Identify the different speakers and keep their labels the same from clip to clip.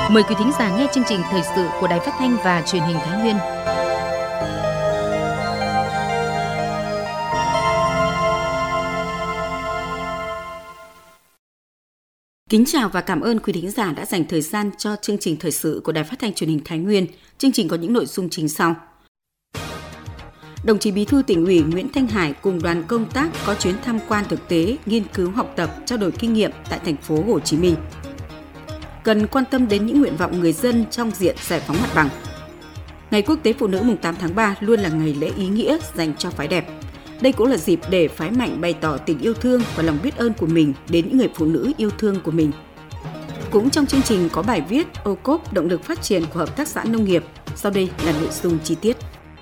Speaker 1: Mời quý thính giả nghe chương trình thời sự của Đài Phát thanh và Truyền hình Thái Nguyên. Kính chào và cảm ơn quý thính giả đã dành thời gian cho chương trình thời sự của Đài Phát thanh Truyền hình Thái Nguyên. Chương trình có những nội dung chính sau. Đồng chí Bí thư Tỉnh ủy Nguyễn Thanh Hải cùng đoàn công tác có chuyến tham quan thực tế, nghiên cứu học tập, trao đổi kinh nghiệm tại thành phố Hồ Chí Minh. Cần quan tâm đến những nguyện vọng người dân trong diện giải phóng mặt bằng. Ngày Quốc tế Phụ nữ mùng 8 tháng 3 luôn là ngày lễ ý nghĩa dành cho phái đẹp. Đây cũng là dịp để phái mạnh bày tỏ tình yêu thương và lòng biết ơn của mình đến những người phụ nữ yêu thương của mình. Cũng trong chương trình có bài viết ô cốp động lực phát triển của hợp tác xã nông nghiệp. Sau đây là nội dung chi tiết.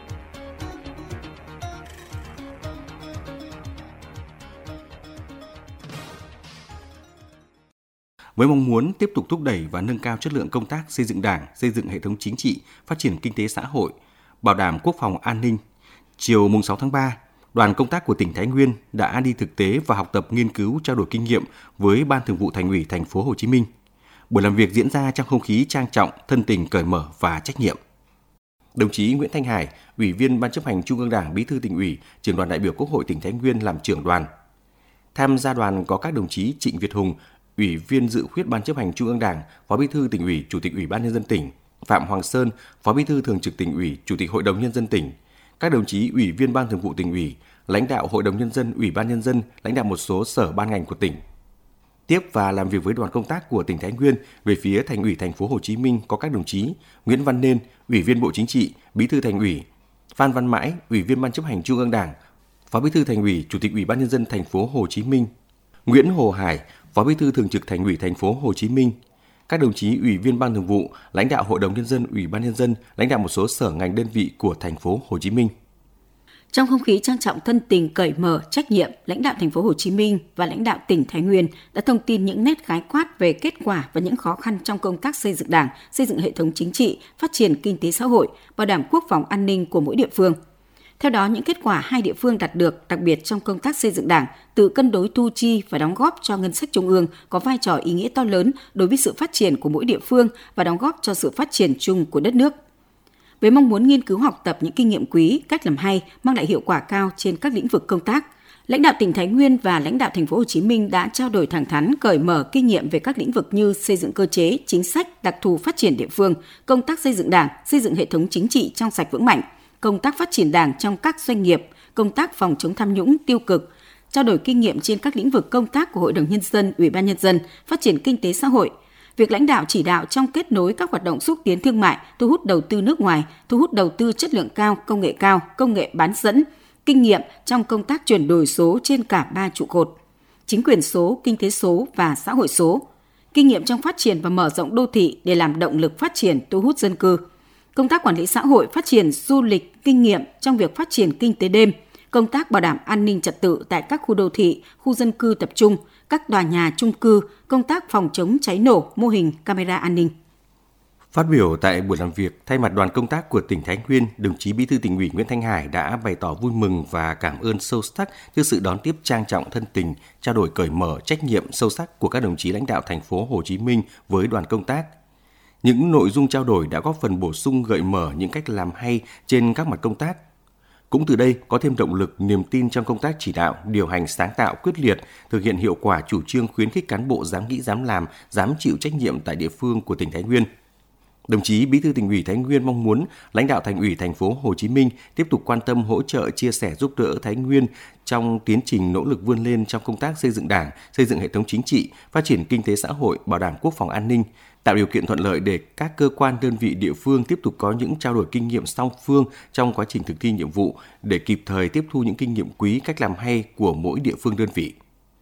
Speaker 2: Với mong muốn tiếp tục thúc đẩy và nâng cao chất lượng công tác xây dựng Đảng, xây dựng hệ thống chính trị, phát triển kinh tế xã hội, bảo đảm quốc phòng an ninh, chiều mùng 6 tháng 3, đoàn công tác của tỉnh Thái Nguyên đã đi thực tế và học tập nghiên cứu trao đổi kinh nghiệm với Ban Thường vụ Thành ủy Thành phố Hồ Chí Minh. Buổi làm việc diễn ra trong không khí trang trọng, thân tình, cởi mở và trách nhiệm. Đồng chí Nguyễn Thanh Hải, Ủy viên Ban chấp hành Trung ương Đảng, Bí thư Tỉnh ủy, Trưởng đoàn đại biểu Quốc hội tỉnh Thái Nguyên làm trưởng đoàn. Tham gia đoàn có các đồng chí Trịnh Việt Hùng, Ủy viên dự khuyết Ban chấp hành Trung ương Đảng, Phó Bí thư Tỉnh ủy, Chủ tịch Ủy ban nhân dân tỉnh, Phạm Hoàng Sơn, Phó Bí thư Thường trực Tỉnh ủy, Chủ tịch Hội đồng nhân dân tỉnh, các đồng chí Ủy viên Ban Thường vụ Tỉnh ủy, lãnh đạo Hội đồng nhân dân, Ủy ban nhân dân, lãnh đạo một số sở ban ngành của tỉnh. Tiếp và làm việc với đoàn công tác của tỉnh Thái Nguyên, về phía Thành ủy Thành phố Hồ Chí Minh có các đồng chí Nguyễn Văn Nên, Ủy viên Bộ Chính trị, Bí thư Thành ủy, Phan Văn Mãi, Ủy viên Ban chấp hành Trung ương Đảng, Phó Bí thư Thành ủy, Chủ tịch Ủy ban nhân dân Thành phố Hồ Chí Minh, Nguyễn Hồ Hải, Phó Bí thư Thường trực Thành ủy Thành phố Hồ Chí Minh, các đồng chí Ủy viên Ban Thường vụ, lãnh đạo Hội đồng nhân dân, Ủy ban nhân dân, lãnh đạo một số sở ngành đơn vị của Thành phố Hồ Chí Minh.
Speaker 1: Trong không khí trang trọng, thân tình, cởi mở, trách nhiệm, lãnh đạo Thành phố Hồ Chí Minh và lãnh đạo tỉnh Thái Nguyên đã thông tin những nét khái quát về kết quả và những khó khăn trong công tác xây dựng Đảng, xây dựng hệ thống chính trị, phát triển kinh tế xã hội, bảo đảm quốc phòng an ninh của mỗi địa phương. Theo đó, những kết quả hai địa phương đạt được, đặc biệt trong công tác xây dựng Đảng, tự cân đối thu chi và đóng góp cho ngân sách trung ương có vai trò ý nghĩa to lớn đối với sự phát triển của mỗi địa phương và đóng góp cho sự phát triển chung của đất nước. Với mong muốn nghiên cứu học tập những kinh nghiệm quý, cách làm hay, mang lại hiệu quả cao trên các lĩnh vực công tác, lãnh đạo tỉnh Thái Nguyên và lãnh đạo Thành phố Hồ Chí Minh đã trao đổi thẳng thắn, cởi mở kinh nghiệm về các lĩnh vực như xây dựng cơ chế, chính sách, đặc thù phát triển địa phương, công tác xây dựng Đảng, xây dựng hệ thống chính trị trong sạch vững mạnh, công tác phát triển Đảng trong các doanh nghiệp, công tác phòng chống tham nhũng tiêu cực, trao đổi kinh nghiệm trên các lĩnh vực công tác của Hội đồng nhân dân, Ủy ban nhân dân, phát triển kinh tế xã hội, việc lãnh đạo chỉ đạo trong kết nối các hoạt động xúc tiến thương mại, thu hút đầu tư nước ngoài, thu hút đầu tư chất lượng cao, công nghệ bán dẫn, kinh nghiệm trong công tác chuyển đổi số trên cả 3 trụ cột: chính quyền số, kinh tế số và xã hội số, kinh nghiệm trong phát triển và mở rộng đô thị để làm động lực phát triển thu hút dân cư, công tác quản lý xã hội, phát triển du lịch, kinh nghiệm trong việc phát triển kinh tế đêm, công tác bảo đảm an ninh trật tự tại các khu đô thị, khu dân cư tập trung, các tòa nhà chung cư, công tác phòng chống cháy nổ, mô hình camera an ninh.
Speaker 2: Phát biểu tại buổi làm việc, thay mặt đoàn công tác của tỉnh Thái Nguyên, đồng chí Bí thư Tỉnh ủy Nguyễn Thanh Hải đã bày tỏ vui mừng và cảm ơn sâu sắc trước sự đón tiếp trang trọng, thân tình, trao đổi cởi mở, trách nhiệm sâu sắc của các đồng chí lãnh đạo Thành phố Hồ Chí Minh với đoàn công tác. Những nội dung trao đổi đã góp phần bổ sung, gợi mở những cách làm hay trên các mặt công tác. Cũng từ đây có thêm động lực, niềm tin trong công tác chỉ đạo, điều hành sáng tạo, quyết liệt, thực hiện hiệu quả chủ trương khuyến khích cán bộ dám nghĩ, dám làm, dám chịu trách nhiệm tại địa phương của tỉnh Thái Nguyên. Đồng chí Bí thư Tỉnh ủy Thái Nguyên mong muốn lãnh đạo Thành ủy Thành phố Hồ Chí Minh tiếp tục quan tâm, hỗ trợ, chia sẻ, giúp đỡ Thái Nguyên trong tiến trình nỗ lực vươn lên trong công tác xây dựng Đảng, xây dựng hệ thống chính trị, phát triển kinh tế xã hội, bảo đảm quốc phòng an ninh, tạo điều kiện thuận lợi để các cơ quan đơn vị địa phương tiếp tục có những trao đổi kinh nghiệm song phương trong quá trình thực thi nhiệm vụ để kịp thời tiếp thu những kinh nghiệm quý, cách làm hay của mỗi địa phương đơn vị.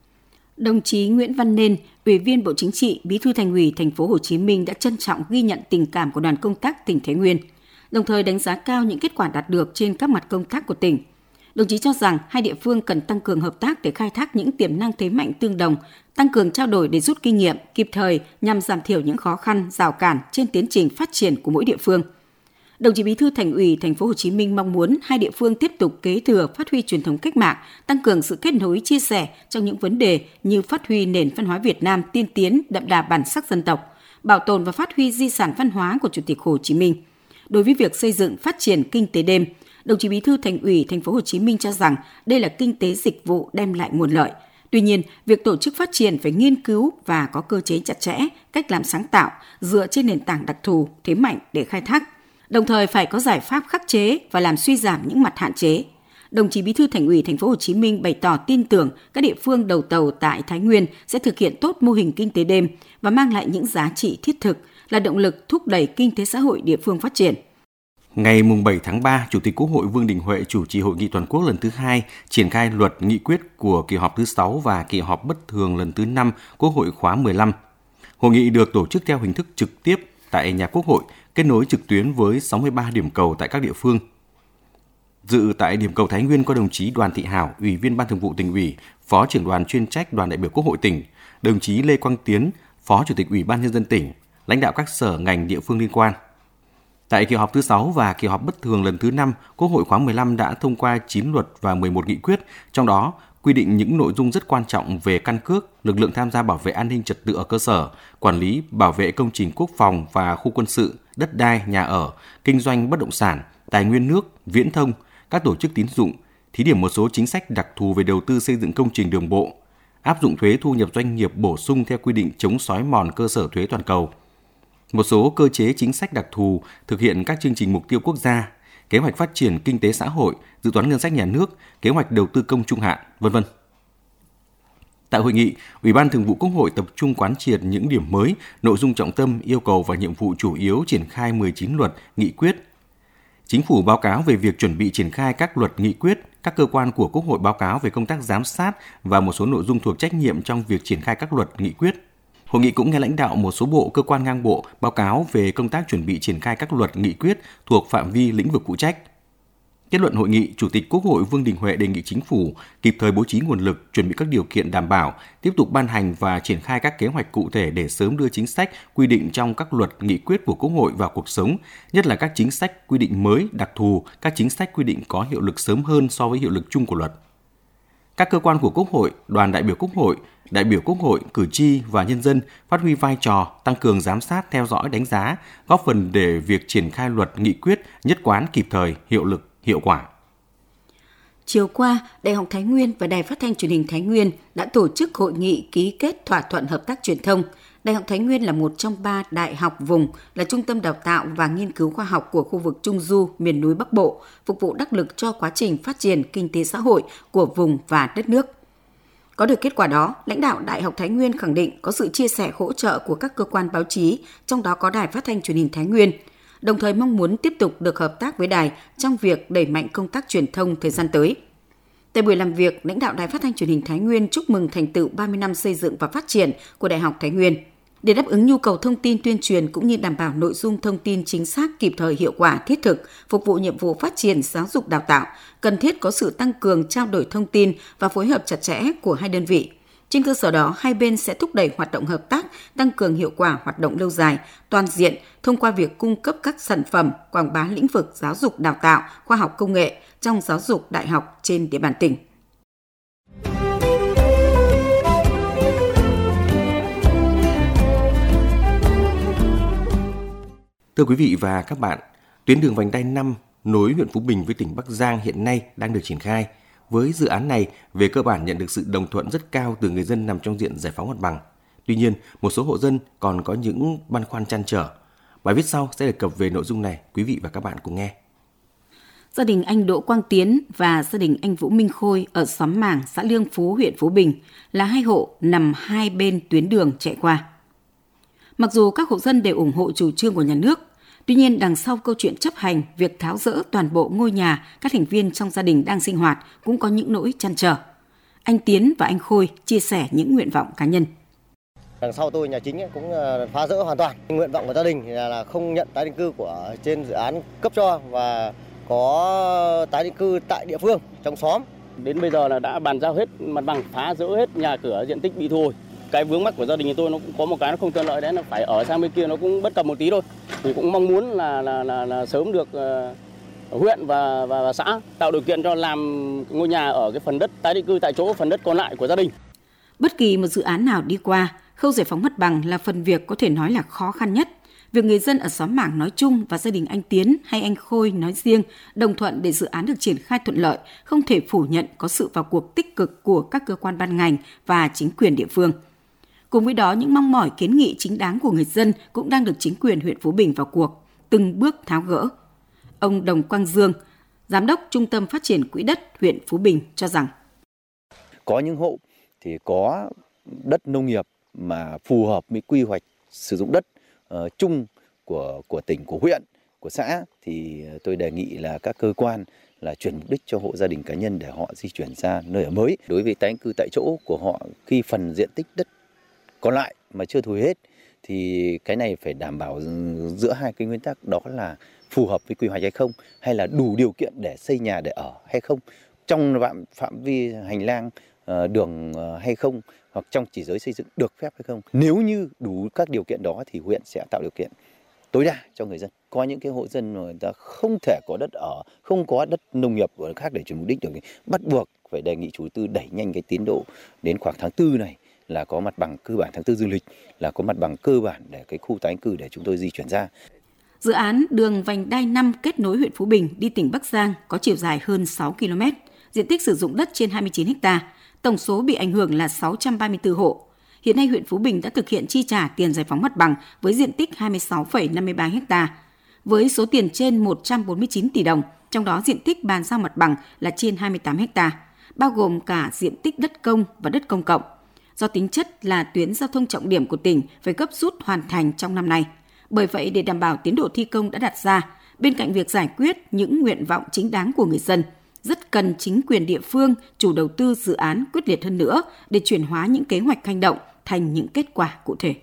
Speaker 1: Đồng chí Nguyễn Văn Nên, Ủy viên Bộ Chính trị, Bí thư Thành ủy Thành phố Hồ Chí Minh đã trân trọng ghi nhận tình cảm của đoàn công tác tỉnh Thái Nguyên, đồng thời đánh giá cao những kết quả đạt được trên các mặt công tác của tỉnh. Đồng chí cho rằng hai địa phương cần tăng cường hợp tác để khai thác những tiềm năng thế mạnh tương đồng, tăng cường trao đổi để rút kinh nghiệm kịp thời nhằm giảm thiểu những khó khăn, rào cản trên tiến trình phát triển của mỗi địa phương. Đồng chí Bí thư Thành ủy Thành phố Hồ Chí Minh mong muốn hai địa phương tiếp tục kế thừa, phát huy truyền thống cách mạng, tăng cường sự kết nối, chia sẻ trong những vấn đề như phát huy nền văn hóa Việt Nam tiên tiến, đậm đà bản sắc dân tộc, bảo tồn và phát huy di sản văn hóa của Chủ tịch Hồ Chí Minh. Đối với việc xây dựng phát triển kinh tế đêm, đồng chí Bí thư Thành ủy Thành phố Hồ Chí Minh cho rằng đây là kinh tế dịch vụ đem lại nguồn lợi. Tuy nhiên, việc tổ chức phát triển phải nghiên cứu và có cơ chế chặt chẽ, cách làm sáng tạo, dựa trên nền tảng đặc thù, thế mạnh để khai thác. Đồng thời phải có giải pháp khắc chế và làm suy giảm những mặt hạn chế. Đồng chí Bí thư Thành ủy Thành phố Hồ Chí Minh bày tỏ tin tưởng các địa phương đầu tàu tại Thái Nguyên sẽ thực hiện tốt mô hình kinh tế đêm và mang lại những giá trị thiết thực, là động lực thúc đẩy kinh tế xã hội địa phương phát triển.
Speaker 2: Ngày 7 tháng 3, Chủ tịch Quốc hội Vương Đình Huệ chủ trì hội nghị toàn quốc lần thứ 2 triển khai luật nghị quyết của kỳ họp thứ 6 và kỳ họp bất thường lần thứ 5 Quốc hội khóa 15. Hội nghị được tổ chức theo hình thức trực tiếp tại nhà Quốc hội, kết nối trực tuyến với 63 điểm cầu tại các địa phương. Dự tại điểm cầu Thái Nguyên có đồng chí Đoàn Thị Hảo, Ủy viên Ban Thường vụ Tỉnh ủy, Phó trưởng đoàn chuyên trách Đoàn đại biểu Quốc hội tỉnh, đồng chí Lê Quang Tiến, Phó Chủ tịch Ủy ban Nhân dân tỉnh, lãnh đạo các sở ngành địa phương liên quan. Tại kỳ họp thứ 6 và kỳ họp bất thường lần thứ 5, Quốc hội khóa 15 đã thông qua 9 luật và 11 nghị quyết, trong đó quy định những nội dung rất quan trọng về căn cước, lực lượng tham gia bảo vệ an ninh trật tự ở cơ sở, quản lý, bảo vệ công trình quốc phòng và khu quân sự, đất đai, nhà ở, kinh doanh bất động sản, tài nguyên nước, viễn thông, các tổ chức tín dụng, thí điểm một số chính sách đặc thù về đầu tư xây dựng công trình đường bộ, áp dụng thuế thu nhập doanh nghiệp bổ sung theo quy định chống xói mòn cơ sở thuế toàn cầu, một số cơ chế chính sách đặc thù thực hiện các chương trình mục tiêu quốc gia, kế hoạch phát triển kinh tế xã hội, dự toán ngân sách nhà nước, kế hoạch đầu tư công trung hạn, v.v. Tại hội nghị, Ủy ban Thường vụ Quốc hội tập trung quán triệt những điểm mới, nội dung trọng tâm, yêu cầu và nhiệm vụ chủ yếu triển khai 19 luật, nghị quyết. Chính phủ báo cáo về việc chuẩn bị triển khai các luật nghị quyết, các cơ quan của Quốc hội báo cáo về công tác giám sát và một số nội dung thuộc trách nhiệm trong việc triển khai các luật nghị quyết. Hội nghị cũng nghe lãnh đạo một số bộ, cơ quan ngang bộ báo cáo về công tác chuẩn bị triển khai các luật nghị quyết thuộc phạm vi lĩnh vực phụ trách. Kết luận hội nghị, Chủ tịch Quốc hội Vương Đình Huệ đề nghị Chính phủ kịp thời bố trí nguồn lực, chuẩn bị các điều kiện đảm bảo, tiếp tục ban hành và triển khai các kế hoạch cụ thể để sớm đưa chính sách quy định trong các luật nghị quyết của Quốc hội vào cuộc sống, nhất là các chính sách quy định mới, đặc thù, các chính sách quy định có hiệu lực sớm hơn so với hiệu lực chung của luật. Các cơ quan của Quốc hội, đoàn đại biểu Quốc hội, cử tri và nhân dân phát huy vai trò tăng cường giám sát, theo dõi, đánh giá, góp phần để việc triển khai luật nghị quyết nhất quán, kịp thời, hiệu lực, hiệu quả.
Speaker 1: Chiều qua, Đại học Thái Nguyên và Đài Phát thanh Truyền hình Thái Nguyên đã tổ chức hội nghị ký kết thỏa thuận hợp tác truyền thông. Đại học Thái Nguyên là một trong 3 đại học vùng, là trung tâm đào tạo và nghiên cứu khoa học của khu vực Trung Du, miền núi Bắc Bộ, phục vụ đắc lực cho quá trình phát triển kinh tế xã hội của vùng và đất nước. Có được kết quả đó, lãnh đạo Đại học Thái Nguyên khẳng định có sự chia sẻ hỗ trợ của các cơ quan báo chí, trong đó có Đài Phát thanh Truyền hình Thái Nguyên, đồng thời mong muốn tiếp tục được hợp tác với đài trong việc đẩy mạnh công tác truyền thông thời gian tới. Tại buổi làm việc, lãnh đạo Đài Phát thanh Truyền hình Thái Nguyên chúc mừng thành tựu 30 năm xây dựng và phát triển của Đại học Thái Nguyên. Để đáp ứng nhu cầu thông tin tuyên truyền cũng như đảm bảo nội dung thông tin chính xác, kịp thời, hiệu quả, thiết thực, phục vụ nhiệm vụ phát triển giáo dục đào tạo, cần thiết có sự tăng cường trao đổi thông tin và phối hợp chặt chẽ của hai đơn vị. Trên cơ sở đó, hai bên sẽ thúc đẩy hoạt động hợp tác, tăng cường hiệu quả hoạt động lâu dài, toàn diện thông qua việc cung cấp các sản phẩm, quảng bá lĩnh vực giáo dục đào tạo, khoa học công nghệ trong giáo dục đại học trên địa bàn tỉnh.
Speaker 2: Thưa quý vị và các bạn, tuyến đường vành đai 5 nối huyện Phú Bình với tỉnh Bắc Giang hiện nay đang được triển khai. Với dự án này, về cơ bản nhận được sự đồng thuận rất cao từ người dân nằm trong diện giải phóng mặt bằng. Tuy nhiên, một số hộ dân còn có những băn khoăn trăn trở. Bài viết sau sẽ đề cập về nội dung này, quý vị và các bạn cùng nghe.
Speaker 1: Gia đình anh Đỗ Quang Tiến và gia đình anh Vũ Minh Khôi ở xóm Màng, xã Lương Phú, huyện Phú Bình là hai hộ nằm hai bên tuyến đường chạy qua. Mặc dù các hộ dân đều ủng hộ chủ trương của nhà nước, tuy nhiên đằng sau câu chuyện chấp hành việc tháo dỡ toàn bộ ngôi nhà các thành viên trong gia đình đang sinh hoạt cũng có những nỗi trăn trở. Anh Tiến và anh Khôi chia sẻ những nguyện vọng cá nhân.
Speaker 3: Đằng sau tôi nhà chính cũng phá rỡ hoàn toàn. Nguyện vọng của gia đình là không nhận tái định cư của trên dự án cấp cho và có tái định cư tại địa phương trong xóm.
Speaker 4: Đến bây giờ là đã bàn giao hết mặt bằng, phá rỡ hết nhà cửa, diện tích bị thu hồi. Cái vướng mắc của gia đình nhà tôi nó cũng có một cái nó không thuận lợi đấy, là phải ở sang bên kia nó cũng bất cập một tí thôi. Thì cũng mong muốn là sớm được huyện và xã tạo điều kiện cho làm ngôi nhà ở cái phần đất tái định cư tại chỗ, phần đất còn lại của gia đình.
Speaker 1: Bất kỳ một dự án nào đi qua, Khâu giải phóng mặt bằng là phần việc có thể nói là khó khăn nhất. Việc người dân ở xóm Mảng nói chung và gia đình anh Tiến hay anh Khôi nói riêng đồng thuận để dự án được triển khai thuận lợi, không thể phủ nhận có sự vào cuộc tích cực của các cơ quan ban ngành và chính quyền địa phương. Cùng với đó, những mong mỏi kiến nghị chính đáng của người dân cũng đang được chính quyền huyện Phú Bình vào cuộc, từng bước tháo gỡ. Ông Đồng Quang Dương, Giám đốc Trung tâm Phát triển Quỹ đất huyện Phú Bình cho rằng
Speaker 5: có những hộ thì có đất nông nghiệp mà phù hợp với quy hoạch sử dụng đất chung của tỉnh, của huyện, của xã, thì tôi đề nghị là các cơ quan là chuyển mục đích cho hộ gia đình cá nhân để họ di chuyển ra nơi ở mới. Đối với tái định cư tại chỗ của họ, khi phần diện tích đất còn lại mà chưa thu hồi hết thì cái này phải đảm bảo giữa hai cái nguyên tắc, đó là phù hợp với quy hoạch hay không, hay là đủ điều kiện để xây nhà để ở hay không, trong phạm vi hành lang đường hay không, hoặc trong chỉ giới xây dựng được phép hay không. Nếu như đủ các điều kiện đó thì huyện sẽ tạo điều kiện tối đa cho người dân. Có những cái hộ dân mà người ta không thể có đất ở, không có đất nông nghiệp khác để chuyển mục đích được, bắt buộc phải đề nghị chủ đầu tư đẩy nhanh cái tiến độ đến khoảng tháng 4 này là có mặt bằng cơ bản, tháng 4 dương lịch là có mặt bằng cơ bản để cái khu tái định cư để chúng tôi di chuyển ra.
Speaker 1: Dự án đường vành đai 5 kết nối huyện Phú Bình đi tỉnh Bắc Giang có chiều dài hơn 6 km, diện tích sử dụng đất trên 29 ha, tổng số bị ảnh hưởng là 634 hộ. Hiện nay huyện Phú Bình đã thực hiện chi trả tiền giải phóng mặt bằng với diện tích 26,53 ha, với số tiền trên 149 tỷ đồng, trong đó diện tích bàn giao mặt bằng là trên 28 ha, bao gồm cả diện tích đất công và đất công cộng. Do tính chất là tuyến giao thông trọng điểm của tỉnh phải gấp rút hoàn thành trong năm nay. Bởi vậy, để đảm bảo tiến độ thi công đã đặt ra, bên cạnh việc giải quyết những nguyện vọng chính đáng của người dân, rất cần chính quyền địa phương, chủ đầu tư dự án quyết liệt hơn nữa để chuyển hóa những kế hoạch hành động thành những kết quả cụ thể.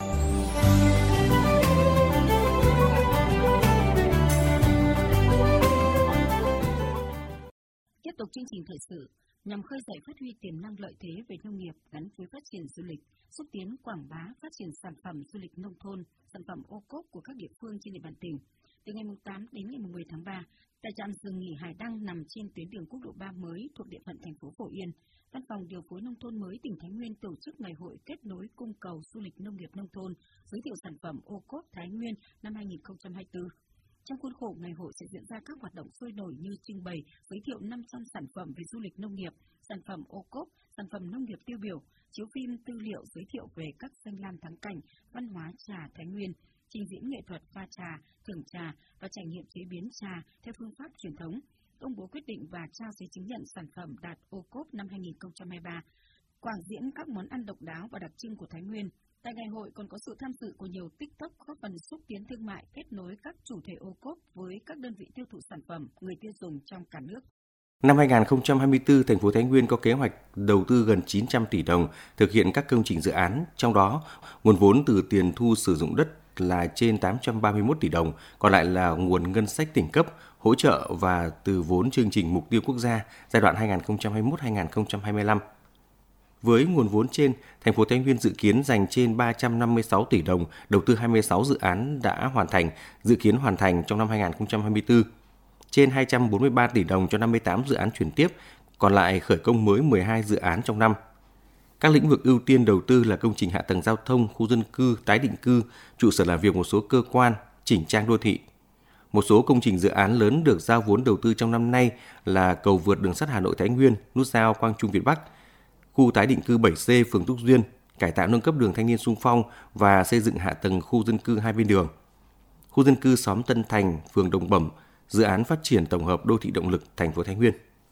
Speaker 1: Tiếp tục chương trình thời sự, nhằm khơi dậy phát huy tiềm năng lợi thế về nông nghiệp gắn với phát triển du lịch, xúc tiến quảng bá phát triển sản phẩm du lịch nông thôn, sản phẩm ô cốp của các địa phương trên địa bàn tỉnh. Từ ngày 8 đến ngày 10 tháng 3, tại trạm dừng nghỉ Hải Đăng nằm trên tuyến đường quốc lộ 3 mới thuộc địa phận thành phố Phổ Yên, Văn phòng điều phối nông thôn mới tỉnh Thái Nguyên tổ chức ngày hội kết nối cung cầu du lịch nông nghiệp nông thôn, giới thiệu sản phẩm ô cốp Thái Nguyên năm 2024. Trong khuôn khổ ngày hội sẽ diễn ra các hoạt động sôi nổi như trưng bày, giới thiệu 500 sản phẩm về du lịch nông nghiệp, sản phẩm ô cốp, sản phẩm nông nghiệp tiêu biểu, chiếu phim tư liệu giới thiệu về các danh lam thắng cảnh, văn hóa trà Thái Nguyên, trình diễn nghệ thuật pha trà, thưởng trà và trải nghiệm chế biến trà theo phương pháp truyền thống, công bố quyết định và trao giấy chứng nhận sản phẩm đạt ô cốp năm 2023, quảng diễn các món ăn độc đáo và đặc trưng của Thái Nguyên. Tại ngày hội còn có sự tham dự của nhiều TikTok góp phần xúc tiến thương mại, kết nối các chủ thể ô cốp với các đơn vị tiêu thụ sản phẩm, người tiêu dùng trong cả nước.
Speaker 2: Năm 2024, thành phố Thái Nguyên có kế hoạch đầu tư gần 900 tỷ đồng thực hiện các công trình dự án, trong đó nguồn vốn từ tiền thu sử dụng đất là trên 831 tỷ đồng, còn lại là nguồn ngân sách tỉnh cấp, hỗ trợ và từ vốn chương trình mục tiêu quốc gia giai đoạn 2021-2025. Với nguồn vốn trên, thành phố Thái Nguyên dự kiến dành trên 356 tỷ đồng đầu tư 26 dự án đã hoàn thành, dự kiến hoàn thành trong năm 2024. Trên 243 tỷ đồng cho 58 dự án chuyển tiếp, còn lại khởi công mới 12 dự án trong năm. Các lĩnh vực ưu tiên đầu tư là công trình hạ tầng giao thông, khu dân cư, tái định cư, trụ sở làm việc một số cơ quan, chỉnh trang đô thị. Một số công trình dự án lớn được giao vốn đầu tư trong năm nay là cầu vượt đường sắt Hà Nội Thái Nguyên, nút giao Quang Trung Việt Bắc, khu tái định cư 7C phường Túc Duyên, cải tạo nâng cấp đường Thanh niên xung phong và xây dựng hạ tầng khu dân cư hai bên đường. Khu dân cư xóm Tân Thành, phường Đồng Bẩm, dự án phát triển tổng hợp đô thị động lực thành phố Thái Nguyên.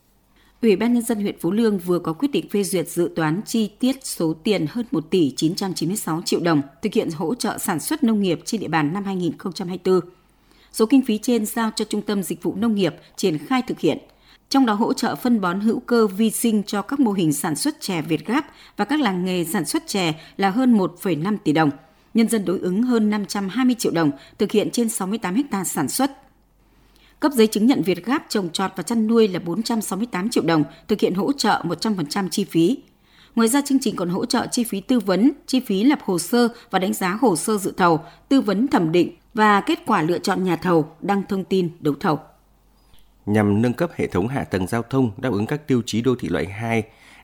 Speaker 1: Ủy ban Nhân dân huyện Phú Lương vừa có quyết định phê duyệt dự toán chi tiết số tiền hơn 1 tỷ 996 triệu đồng thực hiện hỗ trợ sản xuất nông nghiệp trên địa bàn năm 2024. Số kinh phí trên giao cho Trung tâm Dịch vụ Nông nghiệp triển khai thực hiện, trong đó hỗ trợ phân bón hữu cơ vi sinh cho các mô hình sản xuất chè Việt Gáp và các làng nghề sản xuất chè là hơn 1,5 tỷ đồng, nhân dân đối ứng hơn 520 triệu đồng, thực hiện trên 68 ha sản xuất. Cấp giấy chứng nhận Việt Gáp trồng trọt và chăn nuôi là 468 triệu đồng, thực hiện hỗ trợ 100% chi phí. Ngoài ra, chương trình còn hỗ trợ chi phí tư vấn, chi phí lập hồ sơ và đánh giá hồ sơ dự thầu, tư vấn thẩm định và kết quả lựa chọn nhà thầu, đăng thông tin đấu thầu.
Speaker 2: Nhằm nâng cấp hệ thống hạ tầng giao thông đáp ứng các tiêu chí đô thị loại 2,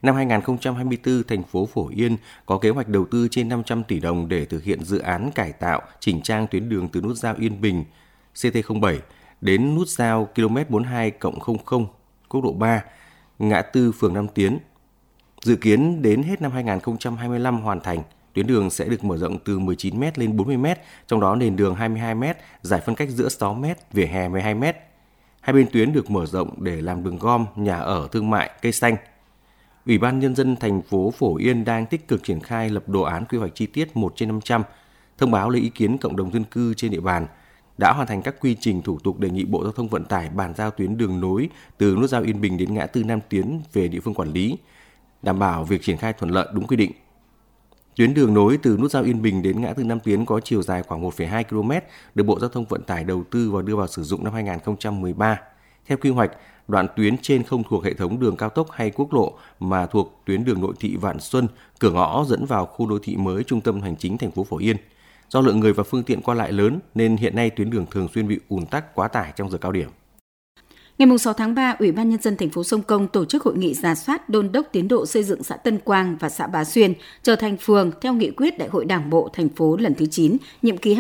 Speaker 2: Năm 2024, thành phố Phổ Yên có kế hoạch đầu tư trên 500 tỷ đồng để thực hiện dự án cải tạo, chỉnh trang tuyến đường từ nút giao Yên Bình CT07 đến nút giao km 42+00 quốc lộ 3, ngã tư phường Nam Tiến. Dự kiến đến hết năm 2025 hoàn thành, tuyến đường sẽ được mở rộng từ 19m lên 40m, trong đó nền đường 22m, giải phân cách giữa 6m, vỉa hè 12m. Hai bên tuyến được mở rộng để làm đường gom, nhà ở thương mại, cây xanh. Ủy ban Nhân dân thành phố Phổ Yên đang tích cực triển khai lập đồ án quy hoạch chi tiết 1/500, thông báo lấy ý kiến cộng đồng dân cư trên địa bàn, đã hoàn thành các quy trình thủ tục đề nghị Bộ Giao thông Vận tải bàn giao tuyến đường nối từ nút giao Yên Bình đến ngã tư Nam Tiến về địa phương quản lý, đảm bảo việc triển khai thuận lợi đúng quy định. Tuyến đường nối từ nút giao Yên Bình đến ngã tư Nam Tiến có chiều dài khoảng 1,2 km, được Bộ Giao thông Vận tải đầu tư và đưa vào sử dụng năm 2013. Theo quy hoạch, đoạn tuyến trên không thuộc hệ thống đường cao tốc hay quốc lộ mà thuộc tuyến đường nội thị Vạn Xuân, cửa ngõ dẫn vào khu đô thị mới trung tâm hành chính thành phố Phổ Yên. Do lượng người và phương tiện qua lại lớn nên hiện nay tuyến đường thường xuyên bị ùn tắc quá tải trong giờ cao điểm.
Speaker 1: Ngày 6 tháng 3, Ủy ban Nhân dân thành phố Sông Công tổ chức hội nghị rà soát đôn đốc tiến độ xây dựng xã Tân Quang và xã Bá Xuyên trở thành phường theo nghị quyết Đại hội Đảng bộ thành phố lần thứ 9, nhiệm kỳ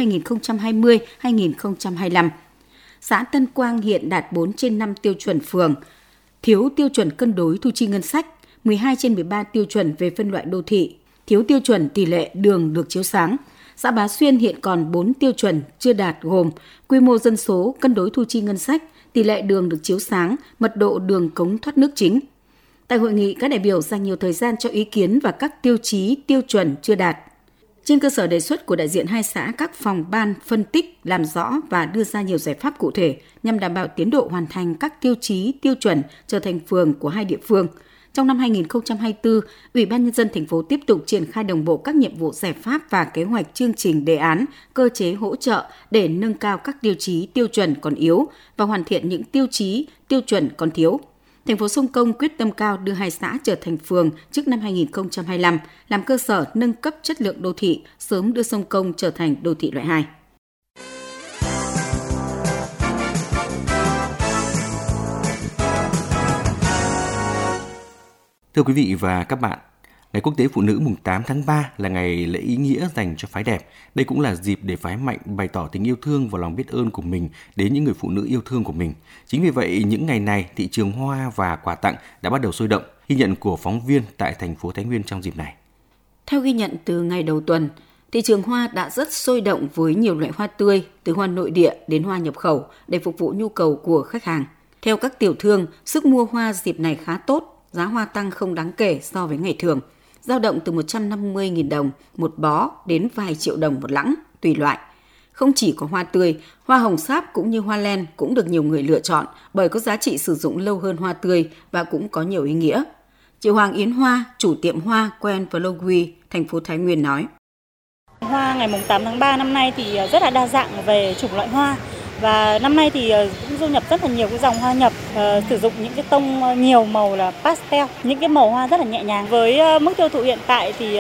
Speaker 1: 2020-2025. Xã Tân Quang hiện đạt 4 trên 5 tiêu chuẩn phường, thiếu tiêu chuẩn cân đối thu chi ngân sách, 12 trên 13 tiêu chuẩn về phân loại đô thị, thiếu tiêu chuẩn tỷ lệ đường được chiếu sáng. Xã Bá Xuyên hiện còn 4 tiêu chuẩn chưa đạt gồm quy mô dân số, cân đối thu chi ngân sách, tỷ lệ đường được chiếu sáng, mật độ đường cống thoát nước chính. Tại hội nghị, các đại biểu dành nhiều thời gian cho ý kiến và các tiêu chí, tiêu chuẩn chưa đạt. Trên cơ sở đề xuất của đại diện hai xã, các phòng ban phân tích, làm rõ và đưa ra nhiều giải pháp cụ thể nhằm đảm bảo tiến độ hoàn thành các tiêu chí, tiêu chuẩn trở thành phường của hai địa phương. Trong năm 2024, Ủy ban Nhân dân thành phố tiếp tục triển khai đồng bộ các nhiệm vụ giải pháp và kế hoạch chương trình đề án, cơ chế hỗ trợ để nâng cao các tiêu chí, tiêu chuẩn còn yếu và hoàn thiện những tiêu chí, tiêu chuẩn còn thiếu. Thành phố Sông Công quyết tâm cao đưa hai xã trở thành phường trước năm 2025, làm cơ sở nâng cấp chất lượng đô thị, sớm đưa Sông Công trở thành đô thị loại 2.
Speaker 2: Thưa quý vị và các bạn, Ngày Quốc tế Phụ nữ mùng 8 tháng 3 là ngày lễ ý nghĩa dành cho phái đẹp. Đây cũng là dịp để phái mạnh bày tỏ tình yêu thương và lòng biết ơn của mình đến những người phụ nữ yêu thương của mình. Chính vì vậy, những ngày này, thị trường hoa và quà tặng đã bắt đầu sôi động. Ghi nhận của phóng viên tại thành phố Thái Nguyên trong dịp này.
Speaker 1: Theo ghi nhận từ ngày đầu tuần, thị trường hoa đã rất sôi động với nhiều loại hoa tươi, từ hoa nội địa đến hoa nhập khẩu để phục vụ nhu cầu của khách hàng. Theo các tiểu thương, sức mua hoa dịp này khá tốt, giá hoa tăng không đáng kể so với ngày thường, dao động từ 150.000 đồng một bó đến vài triệu đồng một lẵng, tùy loại. Không chỉ có hoa tươi, hoa hồng sáp cũng như hoa len cũng được nhiều người lựa chọn bởi có giá trị sử dụng lâu hơn hoa tươi và cũng có nhiều ý nghĩa. Chị Hoàng Yến Hoa, chủ tiệm hoa Quen Vlogui, thành phố Thái Nguyên nói.
Speaker 6: Hoa ngày 8 tháng 3 năm nay thì rất là đa dạng về chủng loại hoa. Và năm nay thì cũng du nhập rất là nhiều cái dòng hoa nhập, sử dụng những cái tông nhiều màu là pastel, những cái màu hoa rất là nhẹ nhàng. Với mức tiêu thụ hiện tại thì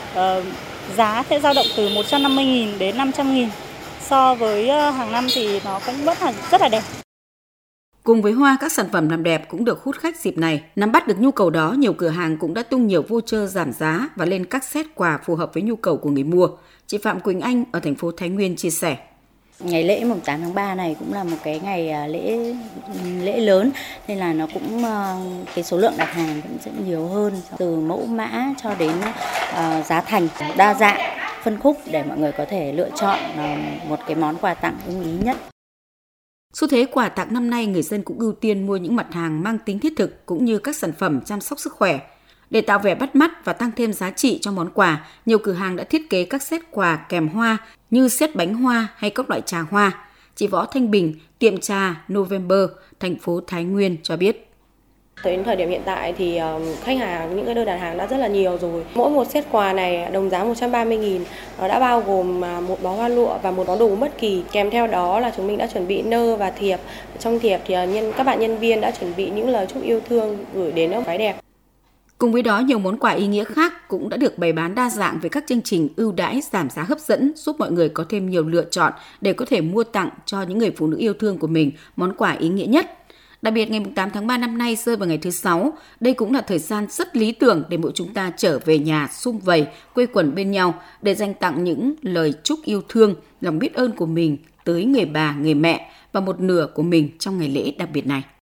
Speaker 6: giá sẽ dao động từ 150.000 đến 500.000. So với hàng năm thì nó cũng rất là đẹp.
Speaker 1: Cùng với hoa, các sản phẩm làm đẹp cũng được hút khách dịp này. Nắm bắt được nhu cầu đó, nhiều cửa hàng cũng đã tung nhiều voucher giảm giá và lên các set quà phù hợp với nhu cầu của người mua. Chị Phạm Quỳnh Anh ở thành phố Thái Nguyên chia sẻ.
Speaker 7: Ngày lễ mùng 8 tháng 3 này cũng là một cái ngày lễ lớn nên là nó cũng cái số lượng đặt hàng cũng sẽ nhiều hơn, từ mẫu mã cho đến giá thành đa dạng, phân khúc để mọi người có thể lựa chọn một cái món quà tặng ưng ý nhất.
Speaker 1: Xu thế quà tặng năm nay, người dân cũng ưu tiên mua những mặt hàng mang tính thiết thực cũng như các sản phẩm chăm sóc sức khỏe. Để tạo vẻ bắt mắt và tăng thêm giá trị cho món quà, nhiều cửa hàng đã thiết kế các set quà kèm hoa như set bánh hoa hay các loại trà hoa. Chị Võ Thanh Bình, tiệm trà November, thành phố Thái Nguyên cho biết.
Speaker 8: Đến thời điểm hiện tại thì khách hàng, những cái đơn đặt hàng đã rất là nhiều rồi. Mỗi một set quà này đồng giá 130.000, đã bao gồm một bó hoa lụa và một bó đồ bất kỳ. Kèm theo đó là chúng mình đã chuẩn bị nơ và thiệp. Trong thiệp thì các bạn nhân viên đã chuẩn bị những lời chúc yêu thương gửi đến ông phái đẹp.
Speaker 1: Cùng với đó, nhiều món quà ý nghĩa khác cũng đã được bày bán đa dạng với các chương trình ưu đãi giảm giá hấp dẫn, giúp mọi người có thêm nhiều lựa chọn để có thể mua tặng cho những người phụ nữ yêu thương của mình món quà ý nghĩa nhất. Đặc biệt, ngày 8 tháng 3 năm nay rơi vào ngày thứ 6. Đây cũng là thời gian rất lý tưởng để mỗi chúng ta trở về nhà sum vầy, quây quần bên nhau để dành tặng những lời chúc yêu thương, lòng biết ơn của mình tới người bà, người mẹ và một nửa của mình trong ngày lễ đặc biệt này.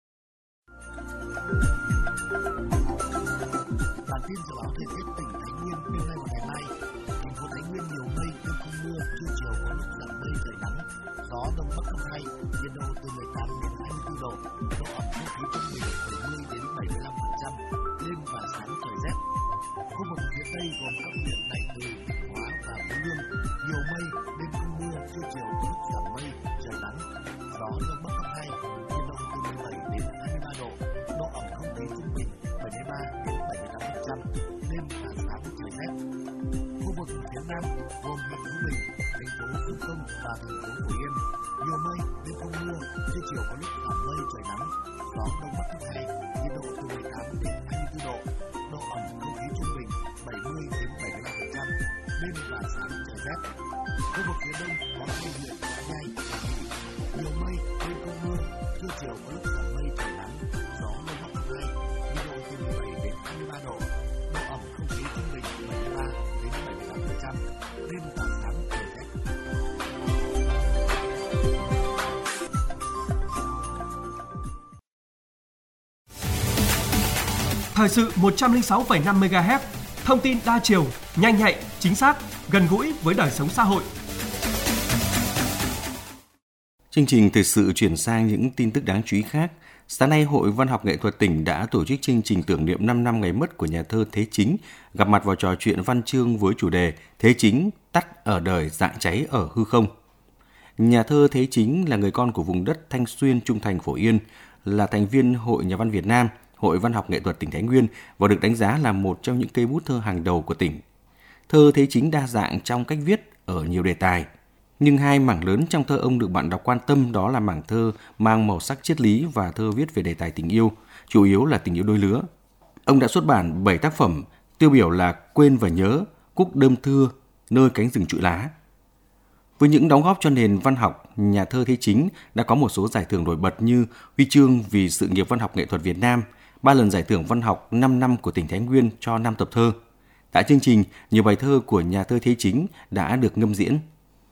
Speaker 9: Bản tin dự báo thời tiết tỉnh Thái Nguyên đêm nay và ngày mai. Thành phố Thái Nguyên nhiều mây, đêm không mưa, trưa chiều có lúc giảm mây trời nắng, gió đông bắc cấp 2, nhiệt độ từ 18 đến 24 độ, độ ẩm không khí trung bình 70 đến 75%, đêm và sáng trời rét. Khu vực phía Tây gồm các huyện Đại Từ, Định Hóa và Phú Lương, nhiều mây, đêm không mưa, trưa chiều có lúc giảm mây trời nắng, gió đông bắc cấp 2, nhiệt độ từ 17 đến 23 độ, độ ẩm không khí trung bình 73 đến 78%, đêm và sáng trời rét. Khu vực phía Nam gồm huyện Phú Bình, thành phố Phú Công và thành phố Phổ Yên, nhiều mây, đêm không mưa, trưa chiều có lúc giảm mây trời nắng, gió đông bắc cấp 2, nhiệt độ từ 18 đến 24 độ, độ ẩm không khí trung bình 70 đến 75%, đêm và sáng trời rét. Khu vực phía Đông có hai huyện Võ Nhai, nhiều mây, đêm không mưa, trưa chiều có lúc giảm mây trời nắng, gió đông bắc cấp 2, nhiệt độ từ 17 đến 23 độ, độ ẩm không khí trung bình 73 đến 78%, đêm và sáng trời rét.
Speaker 10: Thời sự 106,5 MHz, thông tin đa chiều, nhanh nhạy, chính xác, gần gũi với đời sống xã hội.
Speaker 2: Chương trình thời sự chuyển sang những tin tức đáng chú ý khác. Sáng nay, Hội Văn học Nghệ thuật tỉnh đã tổ chức chương trình tưởng niệm 5 năm ngày mất của nhà thơ Thế Chính, gặp mặt và trò chuyện văn chương với chủ đề Thế Chính tắt ở đời, rạng cháy ở hư không. Nhà thơ Thế Chính là người con của vùng đất Thanh Xuyên, Trung Thành, Phổ Yên, là thành viên Hội Nhà văn Việt Nam, Hội Văn học Nghệ thuật tỉnh Thái Nguyên và được đánh giá là một trong những cây bút thơ hàng đầu của tỉnh. Thơ Thế Chính đa dạng trong cách viết ở nhiều đề tài, nhưng hai mảng lớn trong thơ ông được bạn đọc quan tâm, đó là mảng thơ mang màu sắc triết lý và thơ viết về đề tài tình yêu, chủ yếu là tình yêu đôi lứa. Ông đã xuất bản 7 tác phẩm, tiêu biểu là Quên và Nhớ, Cúc Đơm Thưa, Nơi cánh rừng trụi lá. Với những đóng góp cho nền văn học, nhà thơ Thế Chính đã có một số giải thưởng nổi bật như Huy chương vì sự nghiệp văn học nghệ thuật Việt Nam, 3 lần giải thưởng văn học 5 năm của tỉnh Thái Nguyên cho 5 tập thơ. Tại chương trình, nhiều bài thơ của nhà thơ Thế Chính đã được ngâm diễn.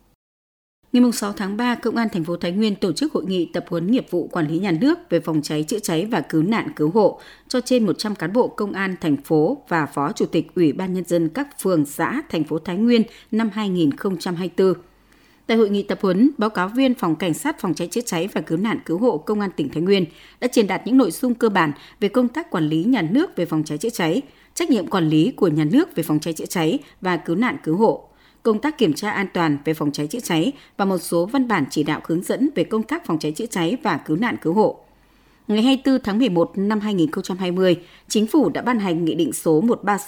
Speaker 1: Ngày 6 tháng 3, Công an thành phố Thái Nguyên tổ chức hội nghị tập huấn nghiệp vụ quản lý nhà nước về phòng cháy chữa cháy và cứu nạn cứu hộ cho trên 100 cán bộ công an thành phố và Phó Chủ tịch Ủy ban Nhân dân các phường xã thành phố Thái Nguyên năm 2024. Tại hội nghị tập huấn, báo cáo viên Phòng Cảnh sát Phòng cháy chữa cháy và cứu nạn cứu hộ Công an tỉnh Thái Nguyên đã truyền đạt những nội dung cơ bản về công tác quản lý nhà nước về phòng cháy chữa cháy, trách nhiệm quản lý của nhà nước về phòng cháy chữa cháy và cứu nạn cứu hộ, công tác kiểm tra an toàn về phòng cháy chữa cháy và một số văn bản chỉ đạo hướng dẫn về công tác phòng cháy chữa cháy và cứu nạn cứu hộ. Ngày 24 tháng 11 năm 2020, Chính phủ đã ban hành Nghị định số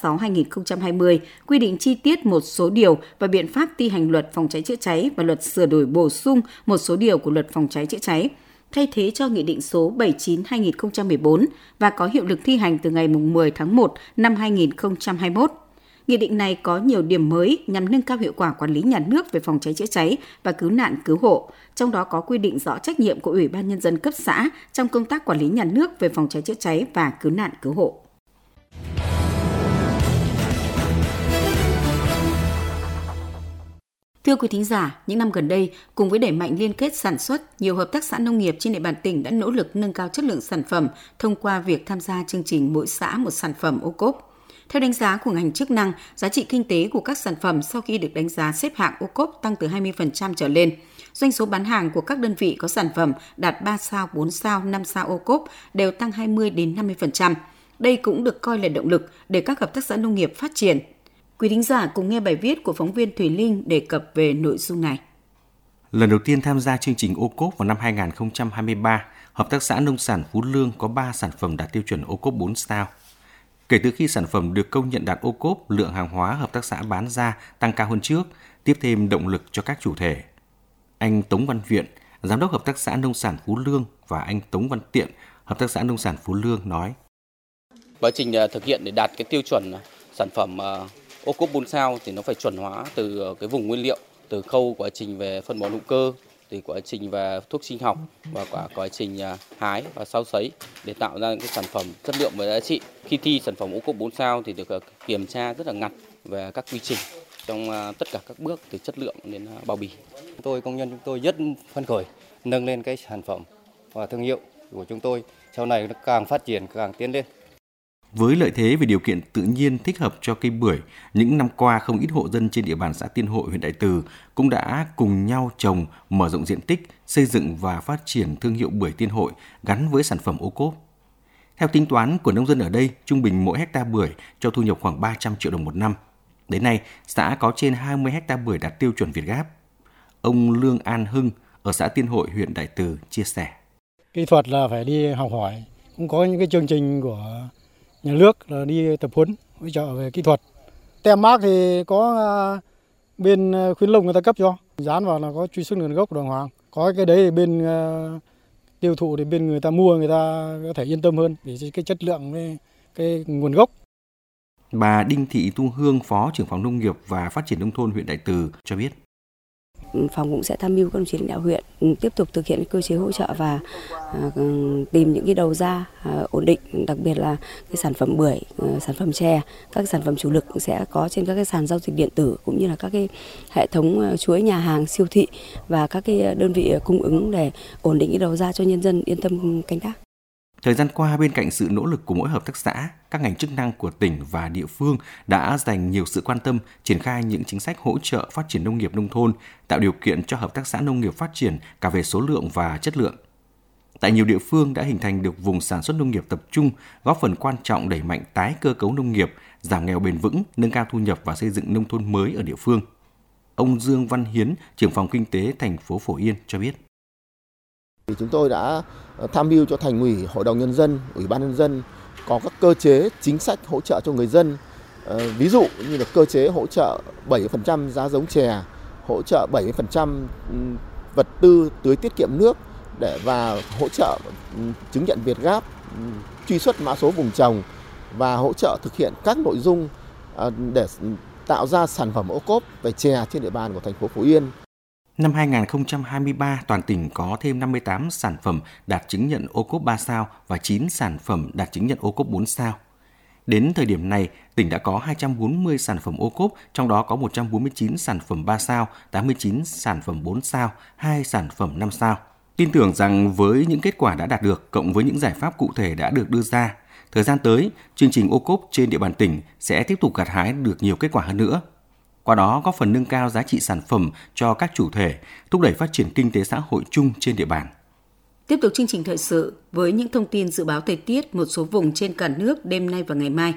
Speaker 1: 136/2020 quy định chi tiết một số điều và biện pháp thi hành Luật phòng cháy chữa cháy và Luật sửa đổi bổ sung một số điều của Luật phòng cháy chữa cháy, thay thế cho Nghị định số 79/2014 và có hiệu lực thi hành từ ngày 10 tháng 1 năm 2021. Nghị định này có nhiều điểm mới nhằm nâng cao hiệu quả quản lý nhà nước về phòng cháy chữa cháy và cứu nạn cứu hộ, trong đó có quy định rõ trách nhiệm của Ủy ban Nhân dân cấp xã trong công tác quản lý nhà nước về phòng cháy chữa cháy và cứu nạn cứu hộ. Thưa quý thính giả, những năm gần đây, cùng với đẩy mạnh liên kết sản xuất, nhiều hợp tác xã nông nghiệp trên địa bàn tỉnh đã nỗ lực nâng cao chất lượng sản phẩm thông qua việc tham gia chương trình Mỗi xã một sản phẩm ô cốp. Theo đánh giá của ngành chức năng, giá trị kinh tế của các sản phẩm sau khi được đánh giá xếp hạng ô cốp tăng từ 20% trở lên. Doanh số bán hàng của các đơn vị có sản phẩm đạt 3 sao, 4 sao, 5 sao ô cốp đều tăng 20 đến 50%. Đây cũng được coi là động lực để các hợp tác xã nông nghiệp phát triển. Quý thính giả cùng nghe bài viết của phóng viên Thùy Linh đề cập về nội dung này.
Speaker 2: Lần đầu tiên tham gia chương trình ô cốp vào năm 2023, Hợp tác xã Nông sản Phú Lương có 3 sản phẩm đạt tiêu chuẩn ô cốp 4 sao. Kể từ khi sản phẩm được công nhận đạt ô cốp, lượng hàng hóa hợp tác xã bán ra tăng cao hơn trước, tiếp thêm động lực cho các chủ thể. Anh Tống Văn Viện, Giám đốc Hợp tác xã Nông sản Phú Lương và anh Tống Văn Tiện, Hợp tác xã Nông sản Phú Lương nói.
Speaker 4: Quá trình thực hiện để đạt cái tiêu chuẩn sản phẩm ô cốp 4 sao thì nó phải chuẩn hóa từ cái vùng nguyên liệu, từ khâu quá trình về phân bón hữu cơ,
Speaker 11: từ quá trình và thuốc sinh học và quá trình hái và sau sấy để tạo ra những cái sản phẩm chất lượng và giá trị. Khi thi sản phẩm ô cốp 4 sao thì được kiểm tra rất là ngặt về các quy trình trong tất cả các bước từ chất lượng đến bao bì.
Speaker 12: Công nhân chúng tôi rất phấn khởi nâng lên cái sản phẩm và thương hiệu của chúng tôi sau này nó càng phát triển càng tiến lên.
Speaker 2: Với lợi thế về điều kiện tự nhiên thích hợp cho cây bưởi, những năm qua không ít hộ dân trên địa bàn xã Tiên Hội, huyện Đại Từ cũng đã cùng nhau trồng, mở rộng diện tích, xây dựng và phát triển thương hiệu bưởi Tiên Hội gắn với sản phẩm ô cốp. Theo tính toán của nông dân ở đây, trung bình mỗi hecta bưởi cho thu nhập khoảng 300 triệu đồng một năm. Đến nay, xã có trên 20 hecta bưởi đạt tiêu chuẩn Việt Gáp. Ông Lương An Hưng ở xã Tiên Hội, huyện Đại Từ chia sẻ.
Speaker 13: Kỹ thuật là phải đi học hỏi, cũng có những cái chương trình của nhà nước là đi tập huấn hỗ trợ về kỹ thuật. Tem mác thì có bên khuyến nông người ta cấp cho, dán vào là có truy xuất nguồn gốc đàng hoàng. Có cái đấy thì bên tiêu thụ thì bên người ta mua người ta có thể yên tâm hơn vì cái chất lượng với cái nguồn gốc.
Speaker 2: Bà Đinh Thị Tu Hương, Phó trưởng phòng Nông nghiệp và Phát triển nông thôn huyện Đại Từ cho biết.
Speaker 14: Phòng cũng sẽ tham mưu các đồng chí lãnh đạo huyện tiếp tục thực hiện cơ chế hỗ trợ và tìm những cái đầu ra ổn định, đặc biệt là cái sản phẩm bưởi, sản phẩm chè, các sản phẩm chủ lực sẽ có trên các cái sàn giao dịch điện tử cũng như là các cái hệ thống chuỗi nhà hàng, siêu thị và các cái đơn vị cung ứng để ổn định cái đầu ra cho nhân dân yên tâm canh tác.
Speaker 2: Thời gian qua, bên cạnh sự nỗ lực của mỗi hợp tác xã, các ngành chức năng của tỉnh và địa phương đã dành nhiều sự quan tâm triển khai những chính sách hỗ trợ phát triển nông nghiệp nông thôn, tạo điều kiện cho hợp tác xã nông nghiệp phát triển cả về số lượng và chất lượng. Tại nhiều địa phương đã hình thành được vùng sản xuất nông nghiệp tập trung, góp phần quan trọng đẩy mạnh tái cơ cấu nông nghiệp, giảm nghèo bền vững, nâng cao thu nhập và xây dựng nông thôn mới ở địa phương. Ông Dương Văn Hiến, trưởng phòng kinh tế thành phố Phổ Yên cho biết.
Speaker 15: Chúng tôi đã tham mưu cho Thành ủy, Hội đồng Nhân dân, Ủy ban Nhân dân có các cơ chế chính sách hỗ trợ cho người dân. Ví dụ như là cơ chế hỗ trợ 7% giá giống chè, hỗ trợ 70% vật tư tưới tiết kiệm nước và hỗ trợ chứng nhận Việt Gáp, truy xuất mã số vùng trồng và hỗ trợ thực hiện các nội dung để tạo ra sản phẩm ô cốp về chè trên địa bàn của thành phố Phú Yên.
Speaker 2: Năm 2023, toàn tỉnh có thêm 58 sản phẩm đạt chứng nhận ô cốp 3 sao và 9 sản phẩm đạt chứng nhận ô cốp 4 sao. Đến thời điểm này, tỉnh đã có 240 sản phẩm ô cốp, trong đó có 149 sản phẩm 3 sao, 89 sản phẩm 4 sao, 2 sản phẩm 5 sao. Tin tưởng rằng với những kết quả đã đạt được, cộng với những giải pháp cụ thể đã được đưa ra, thời gian tới, chương trình ô cốp trên địa bàn tỉnh sẽ tiếp tục gặt hái được nhiều kết quả hơn nữa. Qua đó góp phần nâng cao giá trị sản phẩm cho các chủ thể, thúc đẩy phát triển kinh tế xã hội chung trên địa bàn.
Speaker 1: Tiếp tục chương trình thời sự với những thông tin dự báo thời tiết một số vùng trên cả nước đêm nay và ngày mai.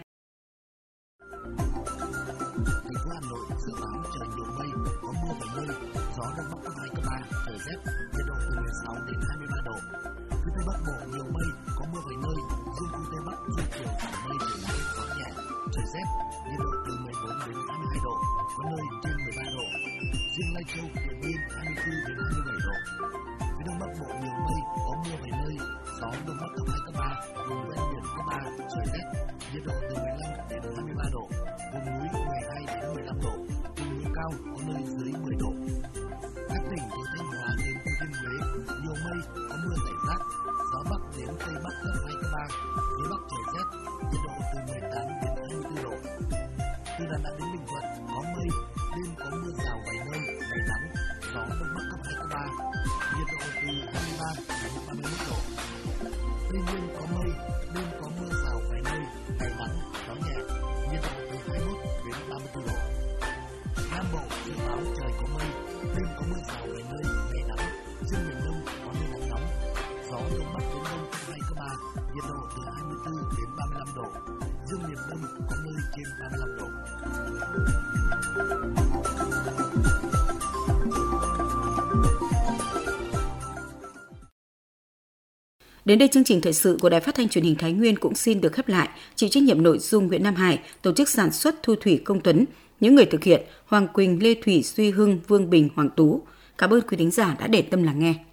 Speaker 9: Thành phố Hà Nội dự báo trời nhiều mây, có mưa vài nơi, gió đông bắc cấp 2, cấp 3, trời rét, nhiệt độ từ 16 đến 23 độ. Phía Tây Bắc Bộ nhiều mây, có mưa vài nơi, riêng khu Tây Bắc trưa chiều giảm mây trời nắng, gió nhẹ, trời rét, nhiệt độ từ 14 đến 22 độ, có nơi trên 13 độ. Riêng Lai Châu, Điện Biên 24 đến 27 độ. Phía Đông Bắc Bộ nhiều mây, có mưa vài nơi, gió đông bắc cấp 2, cấp 3, vùng ven biển cấp 3, trời rét, nhiệt độ từ 15 đến 23 độ, vùng núi 12 đến 15 độ, vùng núi cao có nơi dưới 10 độ. Các tỉnh từ Thanh Hóa đến Thừa Thiên Huế nhiều mây, có mưa rải rác, gió bắc đến tây bắc cấp 2, cấp 3, phía bắc trời rét, nhiệt độ từ 18 đến 24 độ. Từ Đà Nẵng đến Bình Thuận có mây, đêm có mưa rào vài nơi, ngày nắng, gió đông bắc cấp 2, cấp 3, nhiệt độ từ 23 đến 31 độ. Tây Nguyên có mây, đêm có mưa rào vài nơi, ngày nắng, gió nhẹ, nhiệt độ từ 21 đến 34 độ. Nam Bộ dự báo trời có mây, đêm có mưa rào vài nơi, ngày nắng, riêng miền Đông có nơi nắng nóng, gió đông bắc đến đông cấp 2, cấp 3, nhiệt độ từ 24 đến 35 độ, riêng miền Đông có nơi trên 35 độ.
Speaker 1: Đến đây chương trình thời sự của Đài Phát thanh Truyền hình Thái Nguyên cũng xin được khép lại. Chịu trách nhiệm nội dung Nguyễn Nam Hải, tổ chức sản xuất Thu Thủy Công Tuấn, những người thực hiện Hoàng Quỳnh, Lê Thủy, Duy Hưng, Vương Bình, Hoàng Tú. Cảm ơn quý thính giả đã để tâm lắng nghe.